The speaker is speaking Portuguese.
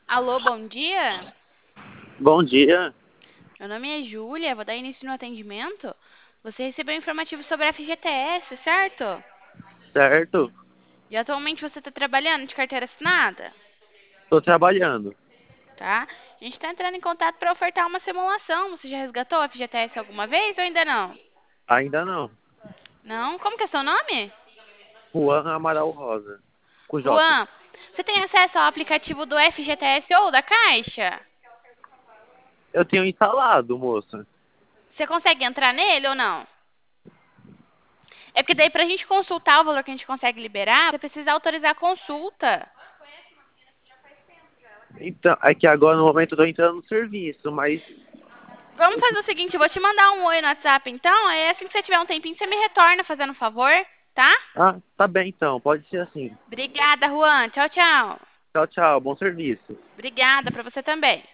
Alô, bom dia. Bom dia, Meu nome é Júlia, vou dar início no atendimento. Você recebeu informativo sobre a FGTS, certo? certo? E atualmente você está trabalhando de carteira assinada, Estou trabalhando. tá? A gente está entrando em contato para ofertar uma simulação. Você já resgatou a FGTS alguma vez ou ainda não? Ainda não. Não? Como que é seu nome? Juan Amaral Rosa, com J. Juan, você tem acesso ao aplicativo do FGTS ou da Caixa? Eu tenho instalado, moça. Você consegue entrar nele ou não? É porque daí pra gente consultar o valor que a gente consegue liberar, você precisa autorizar a consulta. Então, é que agora no momento eu tô entrando no serviço, mas. Vamos fazer o seguinte, eu vou te mandar um oi no WhatsApp então, aí assim que você tiver um tempinho, você me retorna fazendo um favor, tá? Ah, tá bem então, pode ser assim. Obrigada, Juan. Tchau, tchau. Tchau, tchau, bom serviço. Obrigada pra você também.